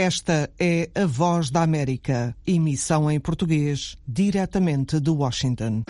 Esta é a Voz da América, emissão em português, diretamente de Washington.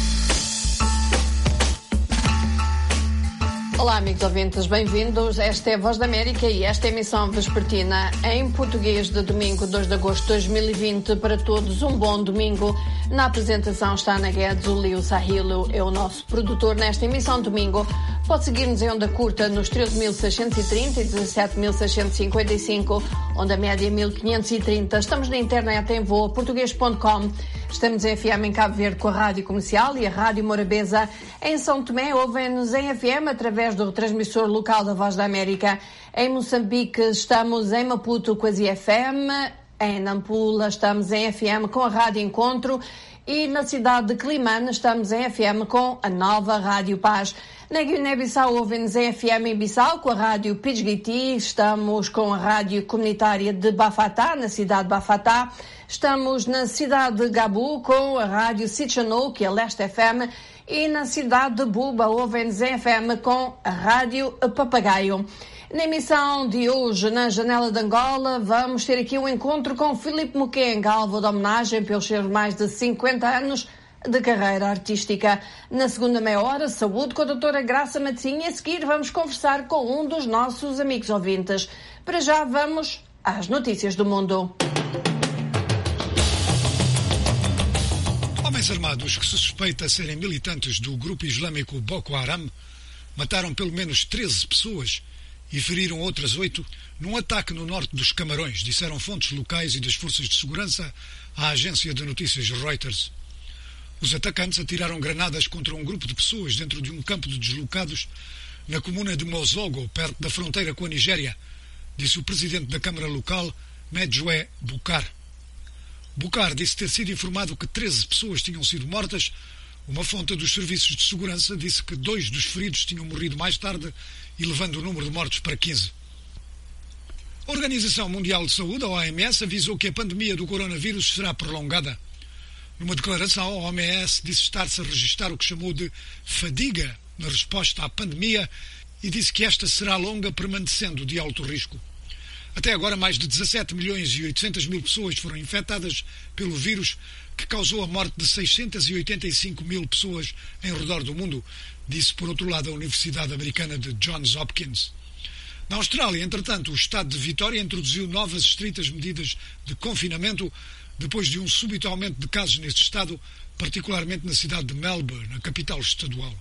Olá, amigos ouvintes, bem-vindos. Esta é a Voz da América e esta é a emissão vespertina em português de domingo, 2 de agosto de 2020. Para todos, um bom domingo. Na apresentação está Ana Guedes, o Leo Sahilo é o nosso produtor nesta emissão de domingo. Pode seguir-nos em onda curta nos 13.630 e 17.655, onda média 1.530. Estamos na internet em voaportuguês.com. Estamos em FM em Cabo Verde com a Rádio Comercial e a Rádio Morabeza. Em São Tomé, ouvem-nos em FM através do retransmissor local da Voz da América. Em Moçambique, estamos em Maputo com a ZFM. Em Nampula, estamos em FM com a Rádio Encontro. E na cidade de Climane, estamos em FM com a nova Rádio Paz. Na Guiné-Bissau, ouvem-nos em FM em Bissau com a Rádio Pidgiti. Estamos com a Rádio Comunitária de Bafatá, na cidade de Bafatá. Estamos na cidade de Gabu com a Rádio Sitchanou, que é Leste FM. E na cidade de Buba, ouvem-nos em FM com a Rádio Papagaio. Na emissão de hoje, na Janela de Angola, vamos ter aqui um encontro com Filipe Mukenga, alvo de homenagem pelos seus mais de 50 anos de carreira artística. Na segunda meia hora, saúde com a doutora Graça Matosinha. A seguir, vamos conversar com um dos nossos amigos ouvintes. Para já, vamos às notícias do mundo. Homens armados que se suspeita serem militantes do grupo islâmico Boko Haram mataram pelo menos 13 pessoas e feriram outras 8 num ataque no norte dos Camarões, disseram fontes locais e das forças de segurança à agência de notícias Reuters. Os atacantes atiraram granadas contra um grupo de pessoas dentro de um campo de deslocados na comuna de Mozogo, perto da fronteira com a Nigéria, disse o presidente da Câmara local, Medjoé Bukar. Bukar disse ter sido informado que 13 pessoas tinham sido mortas. Uma fonte dos serviços de segurança disse que 2 dos feridos tinham morrido mais tarde, elevando o número de mortos para 15. A Organização Mundial de Saúde, a OMS, avisou que a pandemia do coronavírus será prolongada. Numa declaração, a OMS disse estar-se a registrar o que chamou de fadiga na resposta à pandemia e disse que esta será longa, permanecendo de alto risco. Até agora, mais de 17 milhões e 800 mil pessoas foram infectadas pelo vírus, que causou a morte de 685 mil pessoas em redor do mundo, disse, por outro lado, a Universidade Americana de Johns Hopkins. Na Austrália, entretanto, o Estado de Vitória introduziu novas estritas medidas de confinamento depois de um súbito aumento de casos neste estado, particularmente na cidade de Melbourne, a capital estadual.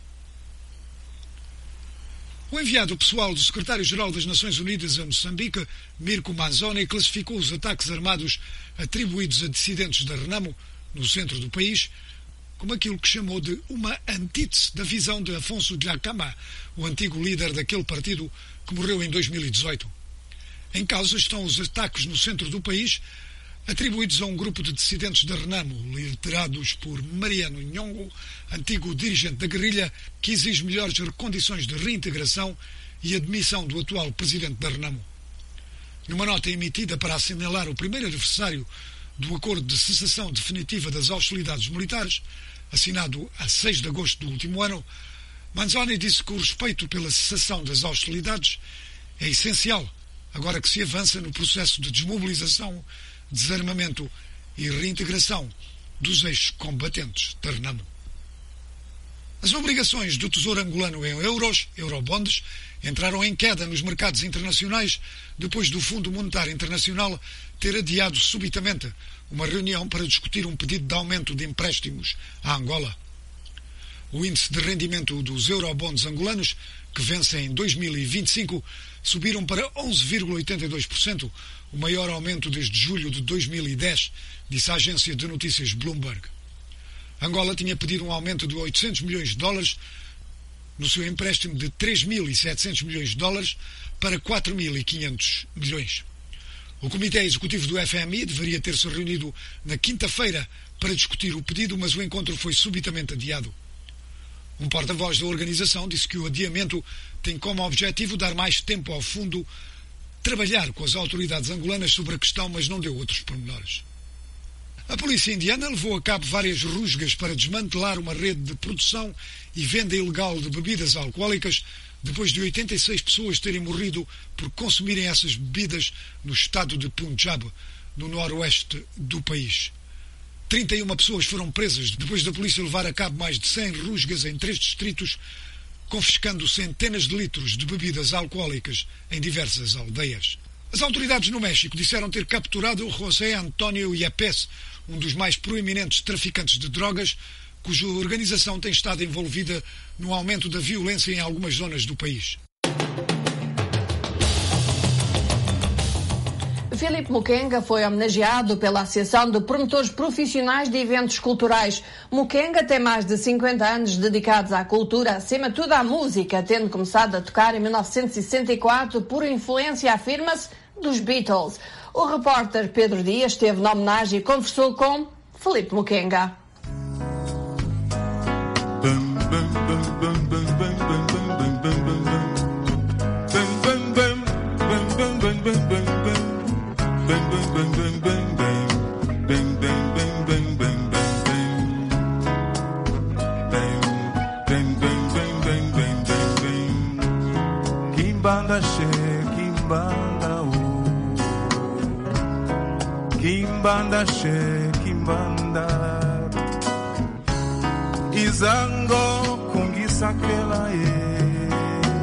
O enviado pessoal do secretário-geral das Nações Unidas a Moçambique, Mirko Manzoni, classificou os ataques armados atribuídos a dissidentes da Renamo, no centro do país, como aquilo que chamou de uma antítese da visão de Afonso Dhlakama, o antigo líder daquele partido que morreu em 2018. Em causa estão os ataques no centro do país, atribuídos a um grupo de dissidentes da Renamo, liderados por Mariano Nhongo, antigo dirigente da guerrilha, que exige melhores condições de reintegração e admissão do atual presidente da Renamo. Numa nota emitida para assinalar o primeiro aniversário do acordo de cessação definitiva das hostilidades militares, assinado a 6 de agosto do último ano, Manzoni disse que o respeito pela cessação das hostilidades é essencial, agora que se avança no processo de desmobilização, desarmamento e reintegração dos ex-combatentes da Renamo. As obrigações do Tesouro angolano em euros, eurobonds, entraram em queda nos mercados internacionais depois do Fundo Monetário Internacional ter adiado subitamente uma reunião para discutir um pedido de aumento de empréstimos à Angola. O índice de rendimento dos eurobonds angolanos, que vencem em 2025, subiram para 11,82%, o maior aumento desde julho de 2010, disse a agência de notícias Bloomberg. Angola tinha pedido um aumento de 800 milhões de dólares no seu empréstimo de 3.700 milhões de dólares para 4.500 milhões. O Comitê Executivo do FMI deveria ter-se reunido na quinta-feira para discutir o pedido, mas o encontro foi subitamente adiado. Um porta-voz da organização disse que o adiamento tem como objetivo dar mais tempo ao fundo trabalhar com as autoridades angolanas sobre a questão, mas não deu outros pormenores. A polícia indiana levou a cabo várias rusgas para desmantelar uma rede de produção e venda ilegal de bebidas alcoólicas, depois de 86 pessoas terem morrido por consumirem essas bebidas no estado de Punjab, no noroeste do país. 31 pessoas foram presas depois da polícia levar a cabo mais de 100 rusgas em 3 distritos, confiscando centenas de litros de bebidas alcoólicas em diversas aldeias. As autoridades no México disseram ter capturado José Antonio Yepes, um dos mais proeminentes traficantes de drogas, cuja organização tem estado envolvida no aumento da violência em algumas zonas do país. Filipe Mukenga foi homenageado pela Associação de Promotores Profissionais de Eventos Culturais. Mukenga tem mais de 50 anos dedicados à cultura, acima de tudo à música, tendo começado a tocar em 1964 por influência, afirma-se, dos Beatles. O repórter Pedro Dias esteve na homenagem e conversou com Filipe Mukenga. Kimbanda she, kimbanda o. Kimbanda she, kimbanda. Izango kungisa kela e.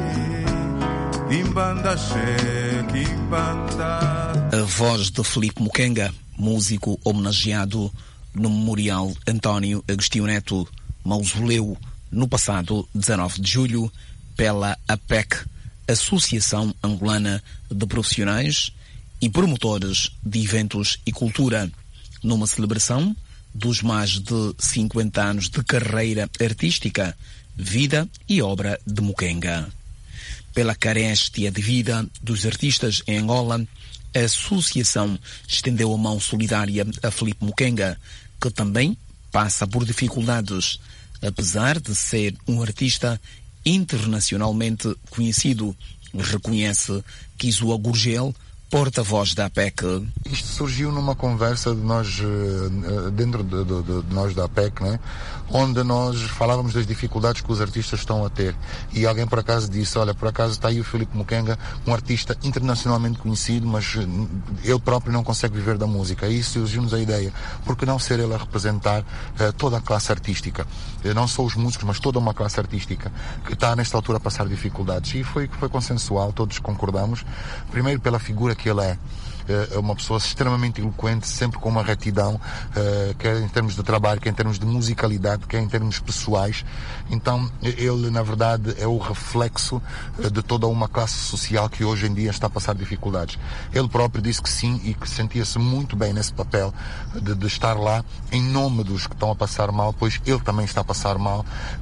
Kimbanda she, kimbanda. A voz de Filipe Mukenga, músico homenageado no Memorial António Agostinho Neto, mausoleu no passado 19 de julho pela APEC, Associação Angolana de Profissionais e Promotores de Eventos e Cultura, numa celebração dos mais de 50 anos de carreira artística, vida e obra de Mukenga. Pela caréstia de vida dos artistas em Angola, a associação estendeu a mão solidária a Filipe Mukenga, que também passa por dificuldades, apesar de ser um artista internacionalmente conhecido, reconhece Kizua Gurgel, porta-voz da APEC. Isto surgiu numa conversa de nós, dentro de nós da APEC, né? Onde nós falávamos das dificuldades que os artistas estão a ter. E alguém por acaso disse, olha, por acaso está aí o Filipe Mukenga, um artista internacionalmente conhecido, mas ele próprio não consegue viver da música. E isso surgiu-nos a ideia, por que não ser ele a representar toda a classe artística? Não só os músicos, mas toda uma classe artística que está nesta altura a passar dificuldades. E foi consensual, todos concordamos. Primeiro pela figura que ele é uma pessoa extremamente eloquente, sempre com uma retidão, quer em termos de trabalho, quer em termos de musicalidade, quer em termos pessoais. Então ele na verdade é o reflexo de toda uma classe social que hoje em dia está a passar dificuldades. Ele próprio disse que sim e que sentia-se muito bem nesse papel de estar lá em nome dos que estão a passar mal, pois ele também está a passar mal,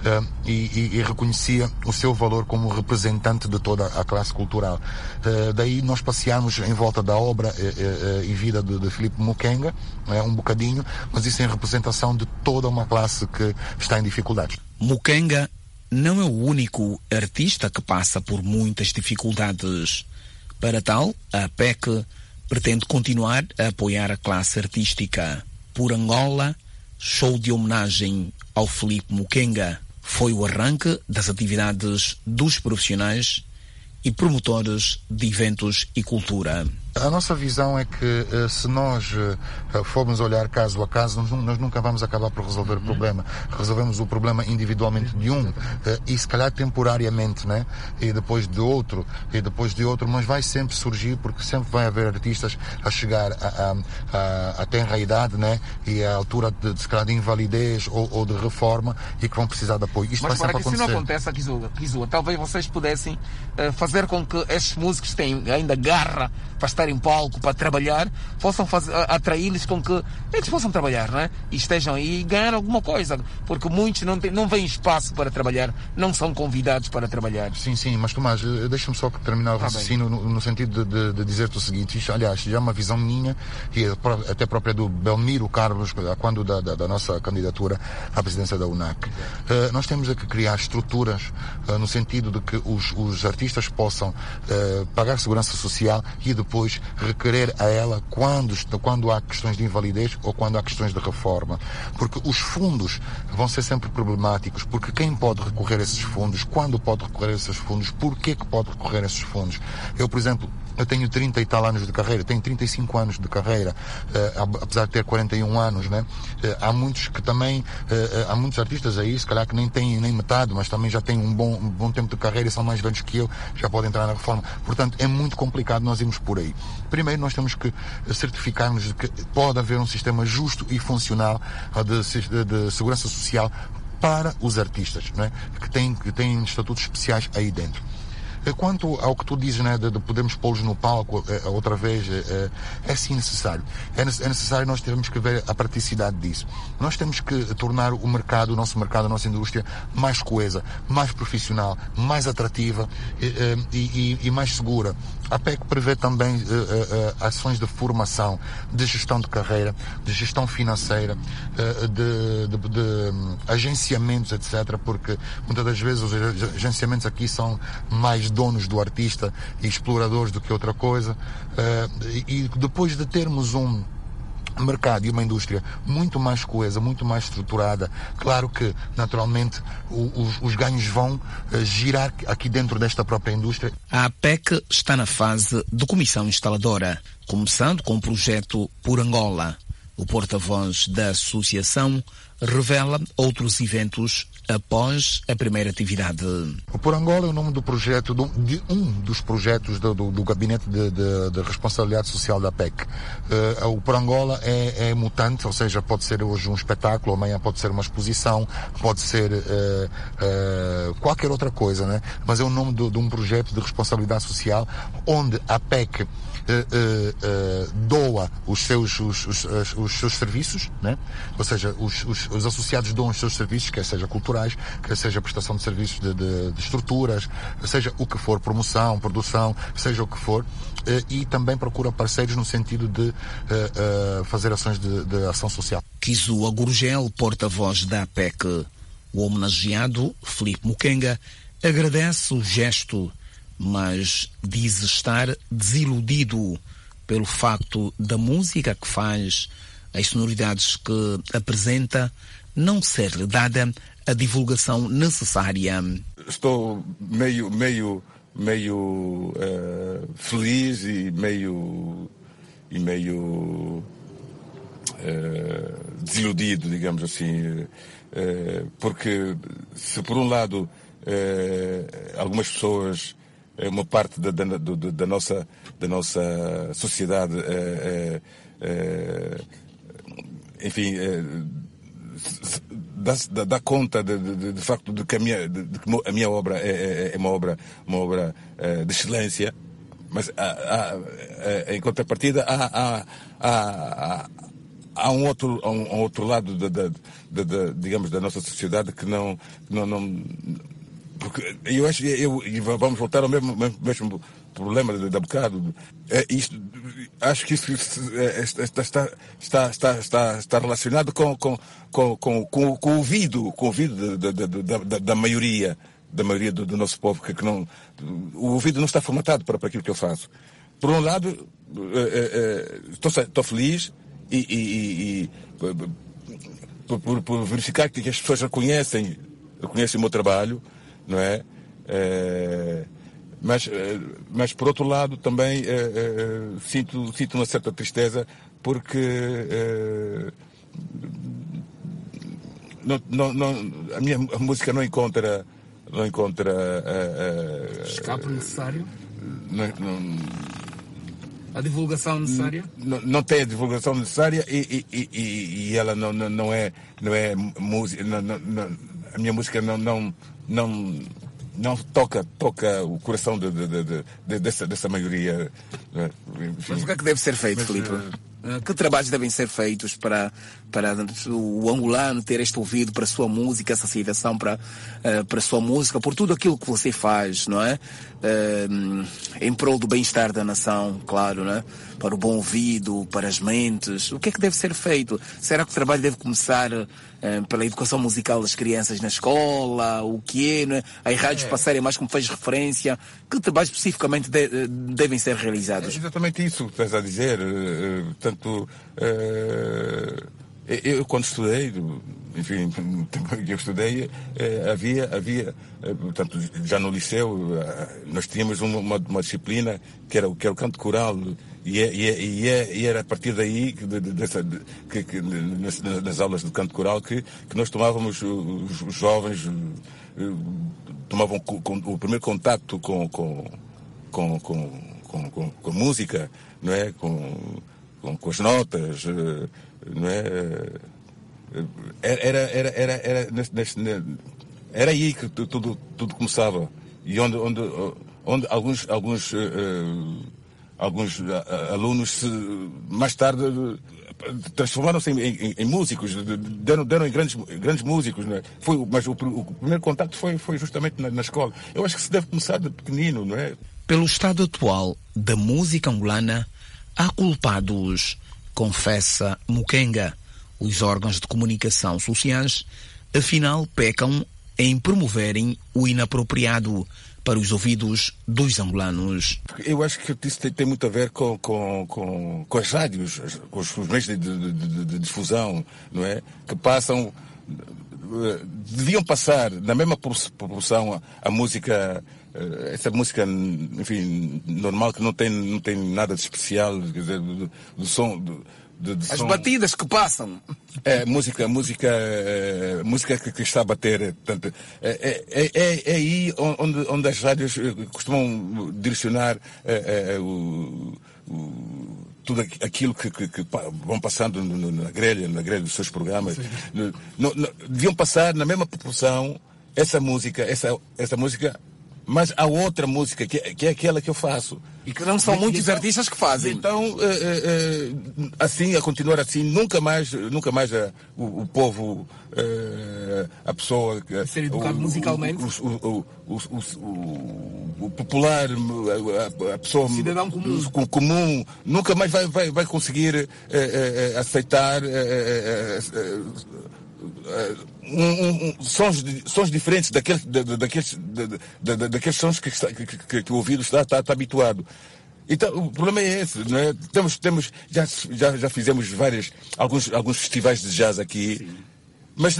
e reconhecia o seu valor como representante de toda a classe cultural. Daí nós passeámos em volta da obra e vida de Filipe Mukenga, um bocadinho, mas isso em representação de toda uma classe que está em dificuldades. Mukenga não é o único artista que passa por muitas dificuldades. Para tal, a APEC pretende continuar a apoiar a classe artística. Por Angola, show de homenagem ao Filipe Mukenga foi o arranque das atividades dos profissionais e promotores de eventos e cultura. A nossa visão é que se nós formos olhar caso a caso, nós nunca vamos acabar por resolver o problema. Resolvemos o problema individualmente de um e se calhar temporariamente, né? E depois de outro, mas vai sempre surgir, porque sempre vai haver artistas a chegar à tenra idade, né? E à altura de se calhar de invalidez ou de reforma e que vão precisar de apoio. Isto mas vai para sempre que acontecer. isso não aconteça, Kizua, talvez vocês pudessem fazer com que estes músicos que têm ainda garra para estar em palco, para trabalhar, possam atraí-los com que eles possam trabalhar, não é? E estejam aí e ganhar alguma coisa, porque muitos não vêm espaço para trabalhar, não são convidados para trabalhar. Sim, mas Tomás, deixa-me só terminar o raciocínio no sentido de dizer-te o seguinte, isto, aliás, já é uma visão minha e até própria do Belmiro Carlos, quando da nossa candidatura à presidência da UNAC. Nós temos que criar estruturas no sentido de que os artistas possam pagar segurança social e depois depois requerer a ela quando há questões de invalidez ou quando há questões de reforma. Porque os fundos vão ser sempre problemáticos, porque quem pode recorrer a esses fundos, quando pode recorrer a esses fundos, porquê que pode recorrer a esses fundos. Eu, por exemplo, eu tenho 30 e tal anos de carreira, tenho 35 anos de carreira, apesar de ter 41 anos, né? Há muitos que também, há muitos artistas aí, se calhar que nem têm nem metade, mas também já têm um bom tempo de carreira e são mais velhos que eu, já podem entrar na reforma. Portanto, é muito complicado nós irmos por aí. Primeiro, nós temos que certificar-nos de que pode haver um sistema justo e funcional de segurança social para os artistas, não é? que têm estatutos especiais aí dentro. Quanto ao que tu dizes, né, de podermos pô-los no palco outra vez, é sim necessário. É necessário, nós temos que ver a praticidade disso. Nós temos que tornar o nosso mercado, a nossa indústria mais coesa, mais profissional, mais atrativa e mais segura. A PEC prevê também ações de formação, de gestão de carreira, de gestão financeira, de agenciamentos, etc. Porque muitas das vezes os agenciamentos aqui são mais donos do artista e exploradores do que outra coisa. E depois de termos um mercado e uma indústria muito mais coesa, muito mais estruturada, claro que, naturalmente, os ganhos vão girar aqui dentro desta própria indústria. A APEC está na fase de comissão instaladora, começando com o projeto Por Angola. O porta-voz da associação revela outros eventos após a primeira atividade. O Por Angola é o nome do projeto, de um dos projetos do Gabinete de Responsabilidade Social da PEC. O Por Angola é mutante, ou seja, pode ser hoje um espetáculo, amanhã pode ser uma exposição, pode ser qualquer outra coisa, né? Mas é o nome de um projeto de responsabilidade social onde a PEC doa os seus serviços, né? Ou seja, os associados doam os seus serviços, quer seja culturais, quer seja prestação de serviços de estruturas, seja o que for, promoção, produção, seja o que for, e também procura parceiros no sentido de fazer ações de ação social. Kizua Gurgel, porta-voz da APEC. O homenageado, Filipe Mukenga, agradece o gesto, mas diz estar desiludido pelo facto da música que faz, as sonoridades que apresenta, não ser-lhe dada a divulgação necessária. Estou meio feliz e meio desiludido, digamos assim, porque se por um lado algumas pessoas, uma parte da nossa sociedade, enfim, dá conta de facto de que a minha obra é uma obra de excelência, mas em contrapartida há um outro lado digamos, da nossa sociedade que não porque eu acho que vamos voltar ao mesmo problema da bocado. Acho que isso está relacionado com o ouvido da maioria do nosso povo, que não, o ouvido não está formatado para aquilo que eu faço. Por um lado, estou feliz e por verificar que as pessoas reconhecem o meu trabalho, não é? Mas por outro lado também sinto uma certa tristeza porque a minha música não encontra escape necessário, a divulgação necessária, não tem a divulgação necessária e ela não é música, a minha música não toca o coração dessa maioria. Mas o que é que deve ser feito, Filipe? Que trabalhos devem ser feitos para o angolano ter este ouvido para a sua música, essa aceitação para a sua música, por tudo aquilo que você faz, não é? Em prol do bem-estar da nação, claro, não é? Para o bom ouvido, para as mentes. O que é que deve ser feito? Será que o trabalho deve começar pela educação musical das crianças na escola, o que é, não é? As rádios passarem mais como fez referência, que trabalhos especificamente devem ser realizados? É exatamente isso que estás a dizer. Portanto, eu quando estudei, enfim, eu estudei, havia, portanto, já no liceu, nós tínhamos uma disciplina que era o canto coral, e era a partir daí, nas aulas de canto coral, que nós tomávamos, os jovens tomavam o primeiro contacto com a música, não é? Com as notas, não é? Era aí que tudo começava, e onde alguns alunos mais tarde transformaram-se em músicos, deram em grandes músicos, não é? Mas o primeiro contacto foi justamente na escola. Eu acho que se deve começar de pequenino, não é? Pelo estado atual da música angolana, há culpados, confessa Mukenga. Os órgãos de comunicação sociais, afinal, pecam em promoverem o inapropriado para os ouvidos dos angolanos. Eu acho que isso tem muito a ver com as rádios, com os meios de difusão, não é? Que passam... Deviam passar na mesma proporção a música... Essa música, enfim, normal, que não tem nada de especial, quer dizer, do som... As batidas que passam. Música que está a bater. Portanto, é aí onde as rádios costumam direcionar tudo aquilo que vão passando na grelha dos seus programas. Deviam passar na mesma proporção essa música, mas a outra música, que é aquela que eu faço. E que não são muitos artistas que fazem. Então, assim, a continuar assim, nunca mais o povo, a pessoa... Ser educado musicalmente. O popular, a pessoa... Cidadão comum, nunca mais vai conseguir aceitar... sons diferentes daqueles sons que o ouvido está habituado. Então, o problema é esse, não é? Já fizemos alguns festivais de jazz aqui. Sim. Mas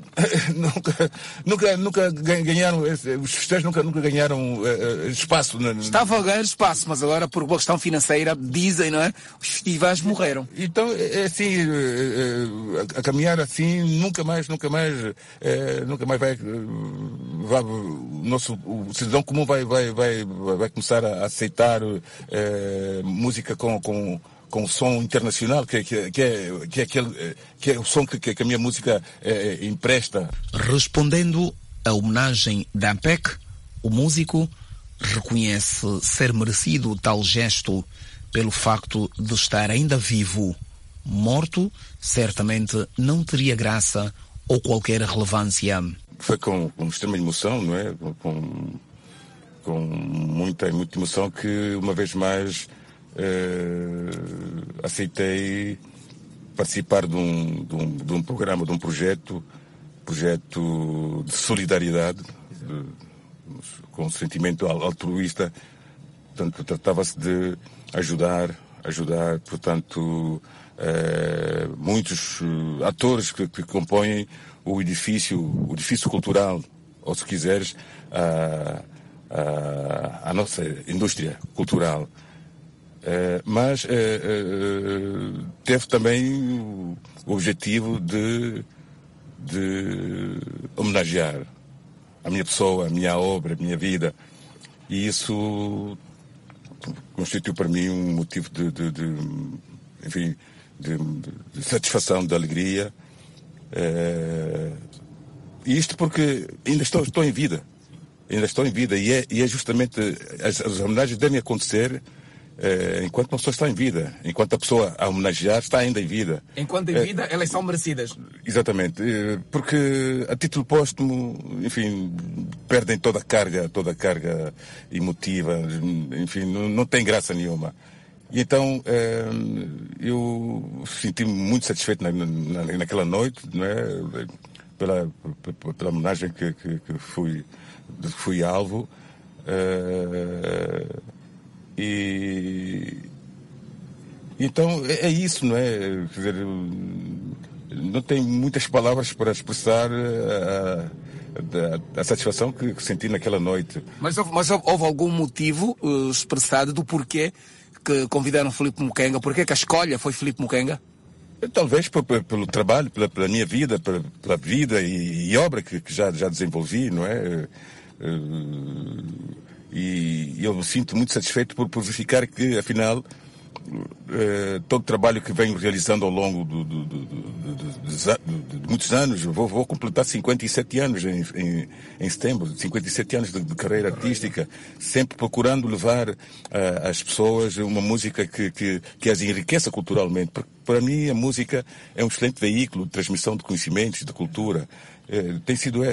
nunca ganharam, os festivais nunca ganharam espaço. Estava a ganhar espaço, mas agora, por uma questão financeira, dizem, não é? Os festivais morreram. Então, é assim, a caminhar assim, nunca mais vai, o cidadão comum vai começar a aceitar música com som internacional, que é o som que a minha música empresta. Respondendo à homenagem da AMPEC, o músico reconhece ser merecido tal gesto pelo facto de estar ainda vivo. Morto, certamente não teria graça ou qualquer relevância. Foi com extrema emoção, não é? Com muita emoção que, uma vez mais, aceitei participar de um programa, de um projeto de solidariedade, com sentimento altruísta. Portanto, tratava-se de ajudar, portanto, muitos atores que compõem o edifício cultural, ou se quiseres, a nossa indústria cultural. Mas teve também o objetivo de homenagear a minha pessoa, a minha obra, a minha vida. E isso constituiu para mim um motivo de satisfação, de alegria. E isto porque ainda estou em vida. E é justamente as homenagens devem acontecer enquanto uma pessoa está em vida, enquanto a pessoa a homenagear está ainda em vida. Enquanto em vida, elas são merecidas. Exatamente, porque a título póstumo, enfim, perdem toda a carga emotiva, enfim, não tem graça nenhuma. E então eu senti-me muito satisfeito naquela noite, não é? Pela homenagem que fui alvo. E então é isso, não é? Quer dizer, não tenho muitas palavras para expressar a satisfação que senti naquela noite. Mas houve algum motivo expressado do porquê que convidaram Filipe Mukenga? Porquê que a escolha foi Filipe Mukenga? Talvez pelo trabalho, pela minha vida, pela vida e obra que já desenvolvi, não é? E eu me sinto muito satisfeito por verificar que, afinal, todo o trabalho que venho realizando ao longo de muitos anos, vou completar 57 anos em setembro, 57 anos de carreira artística, sempre procurando levar às pessoas uma música que as enriqueça culturalmente. Para mim, a música é um excelente veículo de transmissão de conhecimentos, de cultura. Tem sido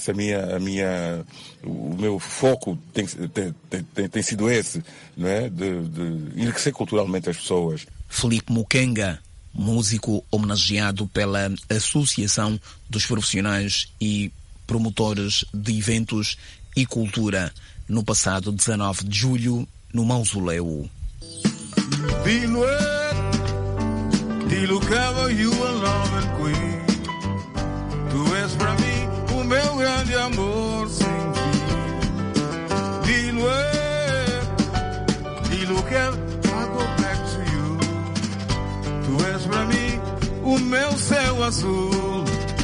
o meu foco tem sido esse, não é? De enriquecer culturalmente as pessoas. Filipe Mukenga, músico homenageado pela Associação dos Profissionais e Promotores de Eventos e Cultura, no passado 19 de julho, no Mausoléu. Tu és para mim o meu grande amor sem fim. Dilo que I go back to you. Tu és para mim o meu céu azul.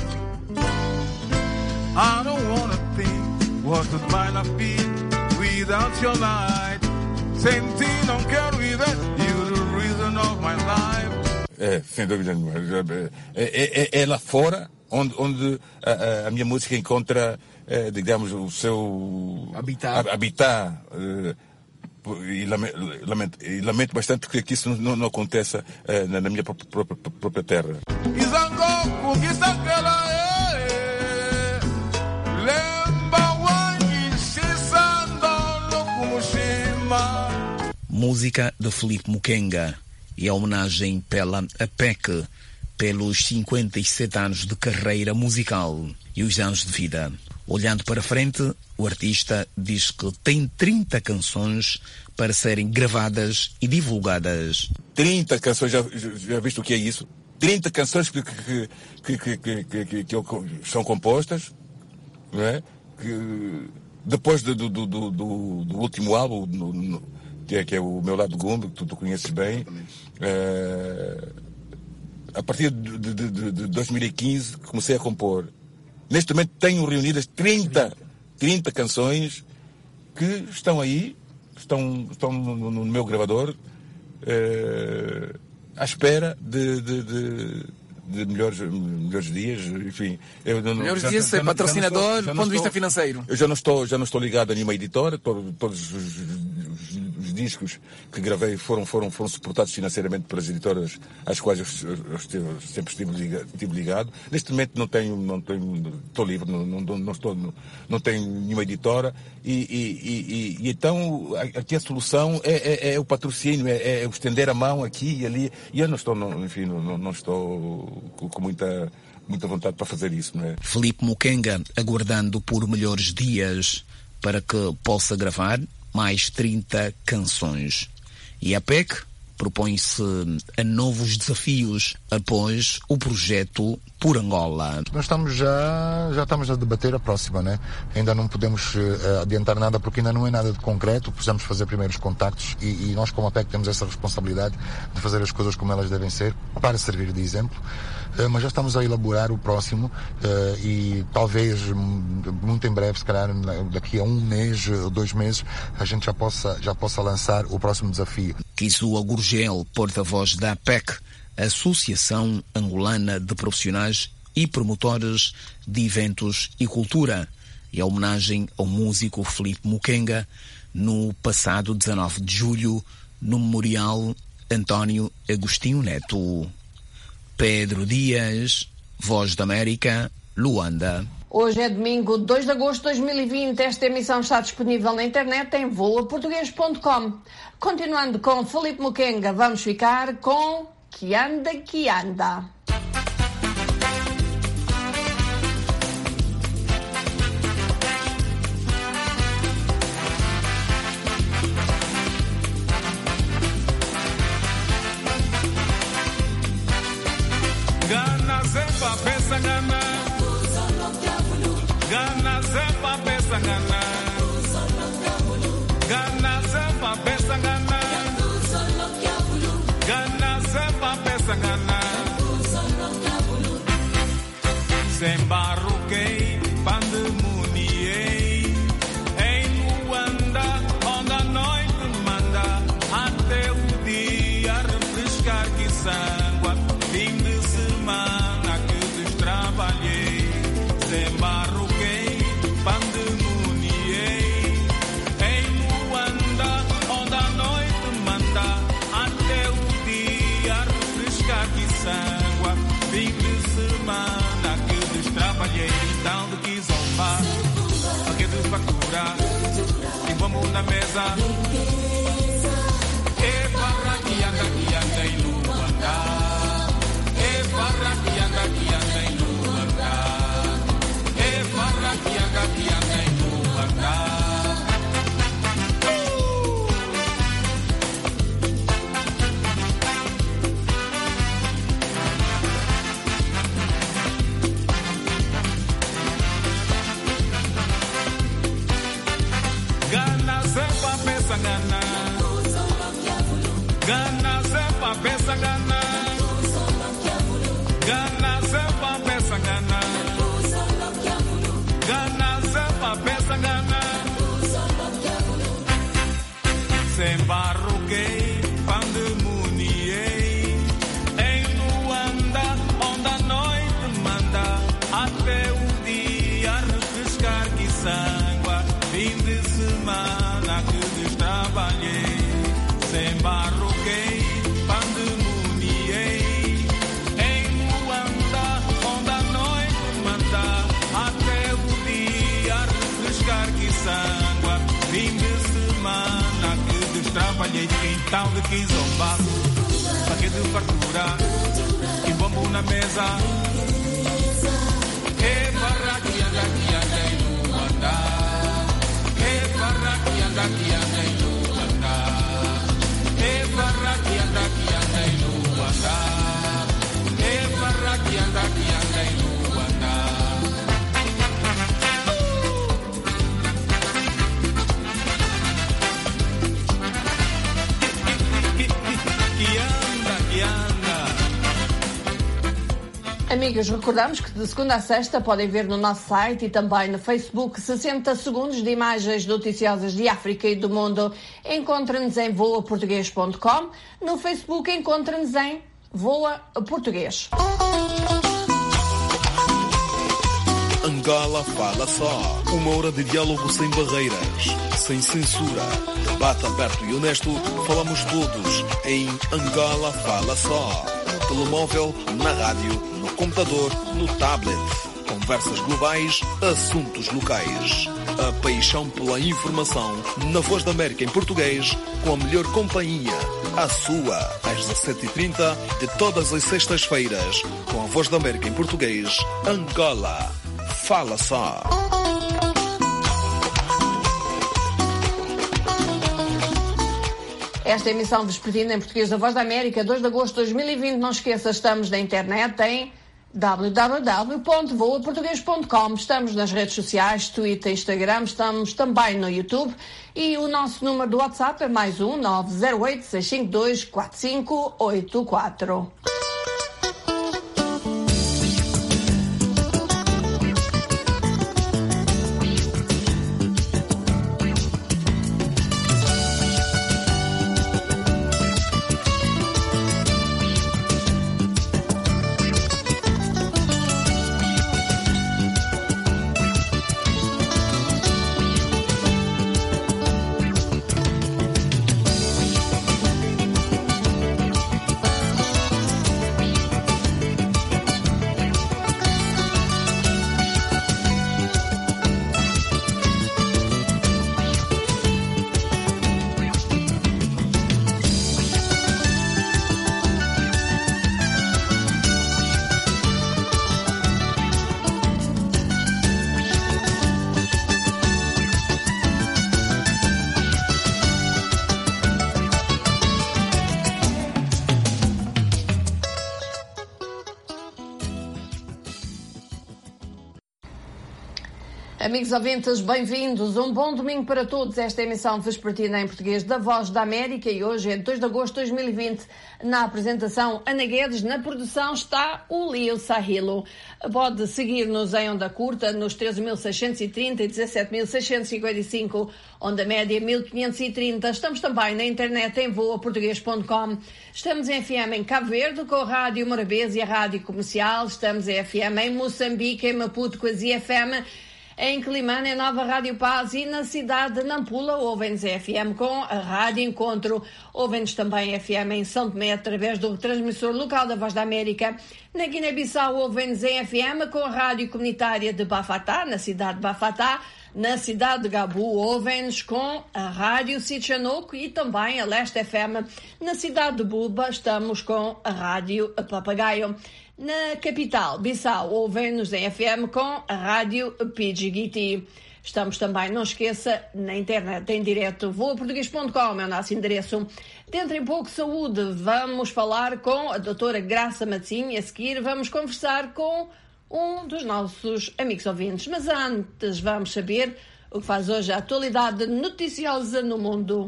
I don't wanna think what would mine have been without your light. Sem ti não quero viver. You're the reason of my life. Sem dúvida nenhuma. É lá fora onde a minha música encontra, digamos, o seu habitat. E lamento bastante que isso não aconteça na minha própria terra. Música de Filipe Mukenga e a homenagem pela APEC pelos 57 anos de carreira musical e os anos de vida. Olhando para frente, o artista diz que tem 30 canções para serem gravadas e divulgadas. 30 canções, já viste o que é isso? 30 canções que são compostas, não é? Que depois do último álbum, que é o Meu Lado Gumbo, que tu conheces bem, a partir de 2015 comecei a compor. Neste momento tenho reunidas 30 canções que estão aí, estão no meu gravador, à espera de melhores dias, enfim. Melhores dias, ser patrocinador do ponto de vista financeiro. Eu já não estou ligado a nenhuma editora, todos os discos que gravei foram suportados financeiramente pelas editoras às quais eu sempre estive ligado. Neste momento estou livre, não tenho nenhuma editora e então aqui a solução é o patrocínio, é o estender a mão aqui e ali, e eu não estou com muita vontade para fazer isso, não é? Filipe Mukenga aguardando por melhores dias para que possa gravar mais 30 canções. E a PEC propõe-se a novos desafios após o projeto Por Angola. Nós já estamos a debater a próxima, né? Ainda não podemos adiantar nada porque ainda não é nada de concreto, precisamos fazer primeiros contactos e nós como a PEC temos essa responsabilidade de fazer as coisas como elas devem ser, para servir de exemplo. Mas já estamos a elaborar o próximo e talvez muito em breve, se calhar daqui a 1 mês, 2 meses, a gente já possa lançar o próximo desafio. Kisua Gurgel, porta-voz da APEC, Associação Angolana de Profissionais e Promotores de Eventos e Cultura, e a homenagem ao músico Filipe Mukenga no passado 19 de julho no Memorial António Agostinho Neto. Pedro Dias, Voz da América, Luanda. Hoje é domingo, 2 de agosto de 2020. Esta emissão está disponível na internet em voaportuguês.com. Continuando com Filipe Mukenga, vamos ficar com Que Anda, Que Anda. Gana zepa pesa gana, gana zepa pesa gana, gana zepa pesa gana, gana zepa pesa gana. Sembarruquei, pandemuniei, em Luanda, onde a noite manda, até o dia refrescar que sangua, fim de semana que destrabalhei. Sembarruquei, pandemuniei, em Luanda, onde a noite manda, até o dia refrescar que sangua, fim de semana. Trabalhei, então de que zombar, aqui de factura, e vamos na mesa. E barra que anda em Luanda, e barra que anda em Luanda, e barra que anda em Luanda. Gana, gana zepa pesa gana, gana zepa pesa gana, gana zepa pesa gana. Sembarruquei, pandemuniei, em Luanda, onde a noite manda, até o dia refrescar que sangua, fim de semana que trabalhei, sembarruquei, pandemuniei, em Luanda, onde a noite manda, até o dia refrescar que sangua, fim de semana que destrabalhei, quintal de Kizomba, paquete de fartura, e bombo na mesa, e barra que anda em Luanda, e barra que anda em Luanda, e barra que anda em Luanda, e barra que anda em Luanda. Que anda. Amigos, recordamos que de segunda a sexta podem ver no nosso site e também no Facebook 60 segundos de imagens noticiosas de África e do mundo. Encontra-nos em voaportuguês.com. No Facebook encontra-nos em Voa Português. Angola Fala Só. Uma hora de diálogo sem barreiras, sem censura. Debate aberto e honesto. Falamos todos em Angola Fala Só. No telemóvel, na rádio, no computador, no tablet. Conversas globais, assuntos locais. A paixão pela informação na Voz da América em português, com a melhor companhia. A sua, às 17h30 de todas as sextas-feiras, com a Voz da América em português. Angola Fala Só. Esta emissão vespertina em português da Voz da América, 2 de agosto de 2020. Não esqueça, estamos na internet em www.voaportuguês.com. Estamos nas redes sociais, Twitter, Instagram, estamos também no YouTube. E o nosso número do WhatsApp é mais 908-652-4584. Amigos ouvintes, bem-vindos. Um bom domingo para todos. Esta é a emissão vespertina em português da Voz da América e hoje é 2 de agosto de 2020. Na apresentação, Ana Guedes, na produção está o Leo Sahilo. Pode seguir-nos em onda curta nos 13.630 e 17.655, onda média 1.530. Estamos também na internet em voaportuguês.com. Estamos em FM em Cabo Verde com a Rádio Morabeza e a Rádio Comercial. Estamos em FM em Moçambique, em Maputo com a ZFM. Em Climane, em Nova Rádio Paz e na cidade de Nampula, ouvem-nos FM com a Rádio Encontro. Ouvem-nos também FM em São Tomé, através do transmissor local da Voz da América. Na Guiné-Bissau, ouvem-nos em FM com a Rádio Comunitária de Bafatá, na cidade de Bafatá. Na cidade de Gabu, ouvem-nos com a Rádio Sitchanoco e também a Leste FM. Na cidade de Buba, estamos com a Rádio Papagaio. Na capital, Bissau, ouvem-nos em FM com a Rádio Pidgiguiti. Estamos também, não esqueça, na internet em direto, voaportuguês.com é o nosso endereço. Dentro em pouco, saúde, vamos falar com a doutora Graça Matzinho e a seguir vamos conversar com um dos nossos amigos ouvintes. Mas antes vamos saber o que faz hoje a atualidade noticiosa no mundo.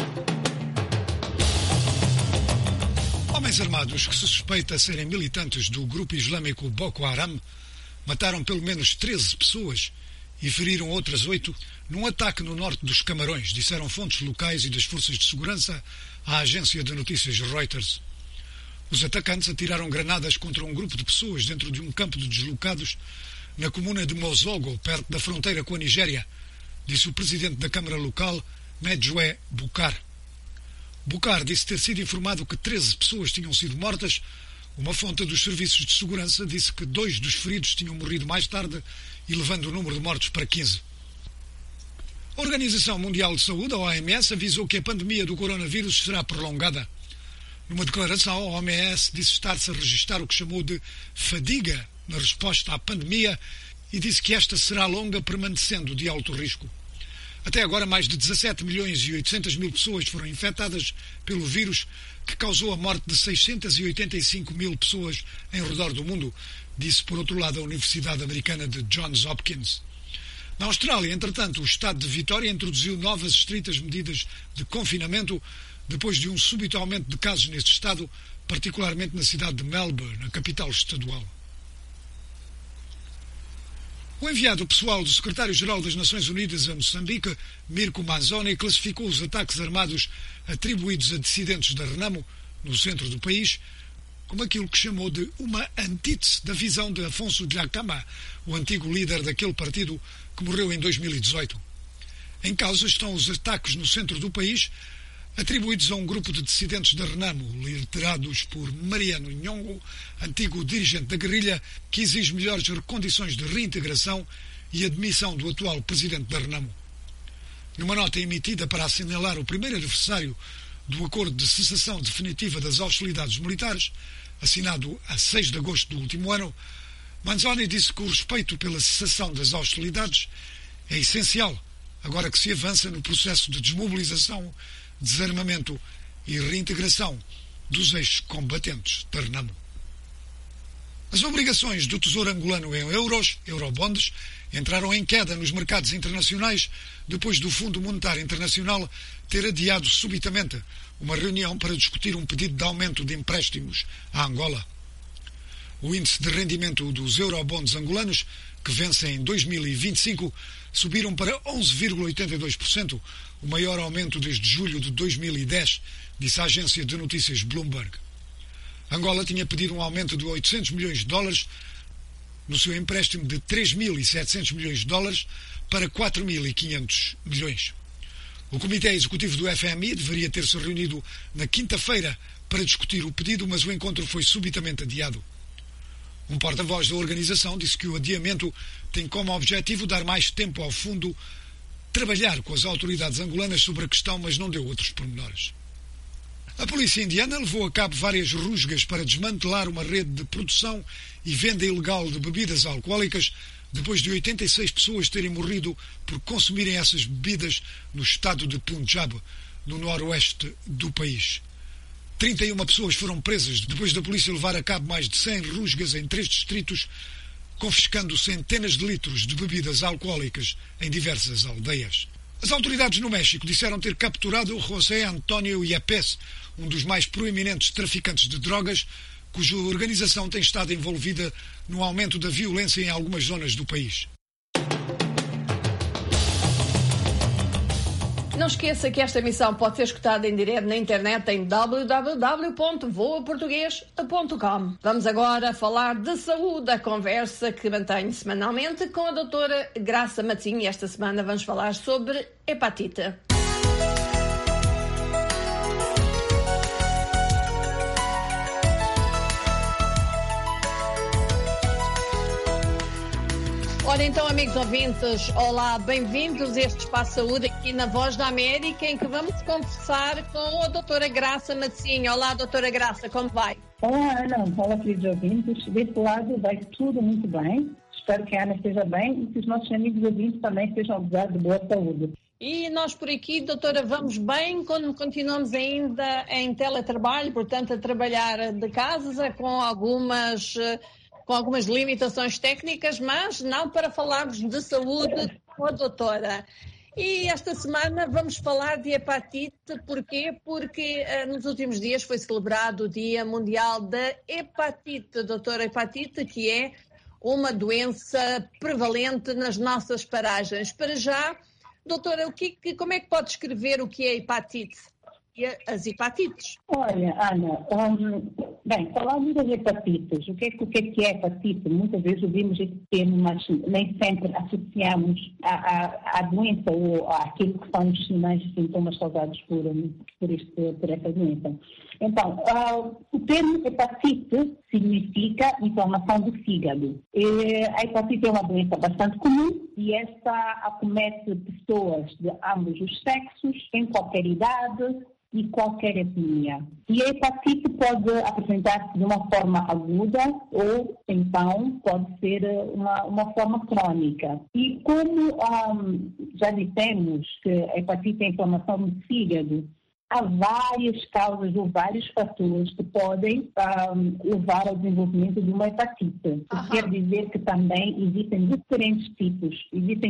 Homens armados que se suspeita serem militantes do grupo islâmico Boko Haram mataram pelo menos 13 pessoas e feriram outras 8 num ataque no norte dos Camarões, disseram fontes locais e das forças de segurança à agência de notícias Reuters. Os atacantes atiraram granadas contra um grupo de pessoas dentro de um campo de deslocados na comuna de Mozogo, perto da fronteira com a Nigéria, disse o presidente da Câmara local, Medjue Bukar. Bukar disse ter sido informado que 13 pessoas tinham sido mortas. Uma fonte dos serviços de segurança disse que 2 dos feridos tinham morrido mais tarde, elevando o número de mortos para 15. A Organização Mundial de Saúde, a OMS, avisou que a pandemia do coronavírus será prolongada. Numa declaração, a OMS disse estar-se a registrar o que chamou de fadiga na resposta à pandemia e disse que esta será longa, permanecendo de alto risco. Até agora, mais de 17 milhões e 800 mil pessoas foram infectadas pelo vírus, que causou a morte de 685 mil pessoas em redor do mundo, disse, por outro lado, a Universidade Americana de Johns Hopkins. Na Austrália, entretanto, o estado de Vitória introduziu novas estritas medidas de confinamento depois de um súbito aumento de casos neste estado, particularmente na cidade de Melbourne, a capital estadual. O enviado pessoal do secretário-geral das Nações Unidas a Moçambique, Mirko Manzoni, classificou os ataques armados atribuídos a dissidentes da Renamo, no centro do país, como aquilo que chamou de uma antítese da visão de Afonso Dhlakama, o antigo líder daquele partido que morreu em 2018. Em causa estão os ataques no centro do país, atribuídos a um grupo de dissidentes da Renamo, liderados por Mariano Nhongo, antigo dirigente da guerrilha, que exige melhores condições de reintegração e admissão do atual presidente da Renamo. Numa nota emitida para assinalar o primeiro aniversário do acordo de cessação definitiva das hostilidades militares, assinado a 6 de agosto do último ano, Manzoni disse que o respeito pela cessação das hostilidades é essencial, agora que se avança no processo de desmobilização, desarmamento e reintegração dos ex-combatentes da Renamo. As obrigações do Tesouro angolano em euros, eurobonds, entraram em queda nos mercados internacionais depois do Fundo Monetário Internacional ter adiado subitamente uma reunião para discutir um pedido de aumento de empréstimos à Angola. O índice de rendimento dos eurobonds angolanos, que vencem em 2025, subiram para 11,82%, o maior aumento desde julho de 2010, disse a agência de notícias Bloomberg. Angola tinha pedido um aumento de 800 milhões de dólares no seu empréstimo de 3.700 milhões de dólares para 4.500 milhões. O Comitê Executivo do FMI deveria ter-se reunido na quinta-feira para discutir o pedido, mas o encontro foi subitamente adiado. Um porta-voz da organização disse que o adiamento tem como objetivo dar mais tempo ao fundo trabalhar com as autoridades angolanas sobre a questão, mas não deu outros pormenores. A polícia indiana levou a cabo várias rusgas para desmantelar uma rede de produção e venda ilegal de bebidas alcoólicas, depois de 86 pessoas terem morrido por consumirem essas bebidas no estado de Punjab, no noroeste do país. 31 pessoas foram presas depois da polícia levar a cabo mais de 100 rusgas em 3 distritos confiscando centenas de litros de bebidas alcoólicas em diversas aldeias. As autoridades no México disseram ter capturado José Antonio Yepes, um dos mais proeminentes traficantes de drogas, cuja organização tem estado envolvida no aumento da violência em algumas zonas do país. Não esqueça que esta emissão pode ser escutada em direto na internet em www.voaportugues.com. Vamos agora falar de saúde, a conversa que mantenho semanalmente com a doutora Graça Matinho. E esta semana vamos falar sobre hepatite. Ora então, amigos ouvintes, olá, bem-vindos a este Espaço Saúde aqui na Voz da América, em que vamos conversar com a doutora Graça Matinho. Olá, doutora Graça, como vai? Olá, Ana. Olá, queridos ouvintes. Deste lado vai tudo muito bem. Espero que a Ana esteja bem e que os nossos amigos ouvintes também estejam a gozar de boa saúde. E nós por aqui, doutora, vamos bem, quando continuamos ainda em teletrabalho, portanto a trabalhar de casa com algumas limitações técnicas, mas não para falarmos de saúde com a doutora. E esta semana vamos falar de hepatite. Porquê? Porque nos últimos dias foi celebrado o Dia Mundial da Hepatite, doutora. Hepatite, que é uma doença prevalente nas nossas paragens. Para já, doutora, como é que pode descrever o que é hepatite? E as hepatites? Olha, Ana, bem, falando das hepatites, o que é hepatite? Muitas vezes ouvimos esse termo, mas nem sempre associamos à doença ou àquilo que são os sinais e sintomas causados por essa doença. Então, o termo hepatite significa inflamação do fígado. A hepatite é uma doença bastante comum e esta acomete pessoas de ambos os sexos, em qualquer idade e qualquer etnia. E a hepatite pode apresentar-se de uma forma aguda ou, então, pode ser uma forma crônica. E como já dissemos que a hepatite é inflamação do fígado, há várias causas ou vários fatores que podem levar ao desenvolvimento de uma hepatite. Isso quer dizer que também existem diferentes tipos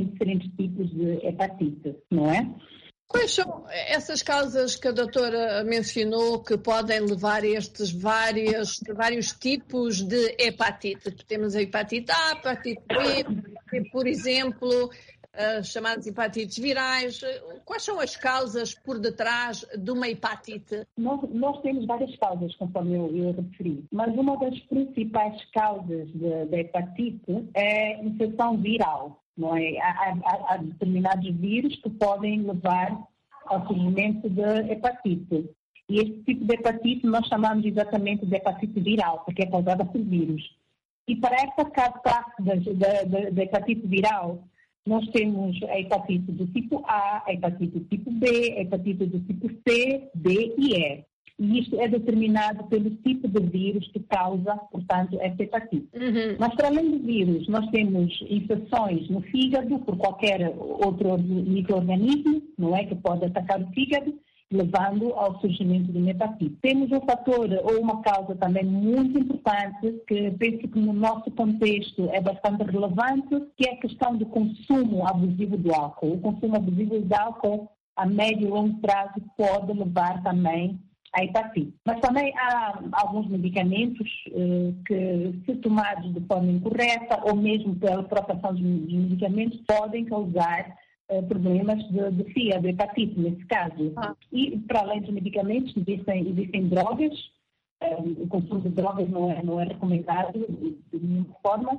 de hepatite, não é? Quais são essas causas que a doutora mencionou que podem levar a estes vários tipos de hepatite? Temos a hepatite A, a hepatite B, por exemplo, chamadas hepatites virais. Quais são as causas por detrás de uma hepatite? Nós temos várias causas, conforme eu referi, mas uma das principais causas da hepatite é a infecção viral. Não é? Há determinados vírus que podem levar ao surgimento de hepatite. E este tipo de hepatite nós chamamos exatamente de hepatite viral, porque é causada por vírus. E para esta classe da hepatite viral, nós temos a hepatite do tipo A, a hepatite do tipo B, a hepatite do tipo C, D e E. E isto é determinado pelo tipo de vírus que causa, portanto, esta hepatite. Mas, para além do vírus, nós temos infecções no fígado por qualquer outro micro-organismo, não é, que pode atacar o fígado, levando ao surgimento de uma hepatite. Temos um fator ou uma causa também muito importante, que penso que no nosso contexto é bastante relevante, que é a questão do consumo abusivo do álcool. O consumo abusivo do álcool, a médio e longo prazo, pode levar também a hepatite. Mas também há alguns medicamentos que, se tomados de forma incorreta ou mesmo pela própria ação dos medicamentos, podem causar problemas de fígado, hepatite, nesse caso. E, para além dos medicamentos, existem drogas. O consumo de drogas não é recomendado de nenhuma forma,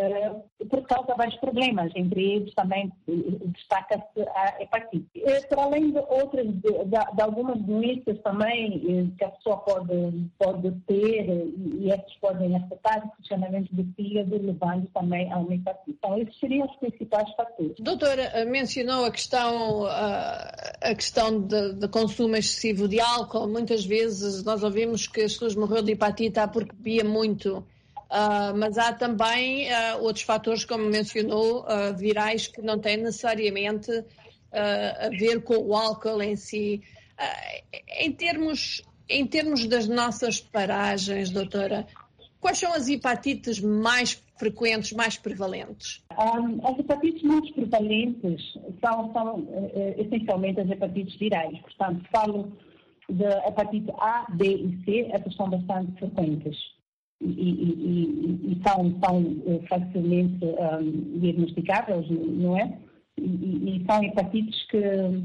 por causa de vários problemas, entre eles também destaca-se a hepatite. Para além de outras, de algumas doenças também que a pessoa pode ter, e essas podem afetar o funcionamento do fígado, levando também a uma hepatite. Então, esses seriam os principais fatores. Doutora, mencionou a questão de consumo excessivo de álcool. Muitas vezes nós ouvimos que as pessoas morreram de hepatite porque bebia muito. Mas há também outros fatores, como mencionou, virais, que não têm necessariamente a ver com o álcool em si. Em termos das nossas paragens, doutora, quais são as hepatites mais frequentes, mais prevalentes? As hepatites mais prevalentes são essencialmente as hepatites virais. Portanto, falo da hepatite A, B e C, essas são bastante frequentes e são facilmente diagnosticáveis, não é? E são hepatites que,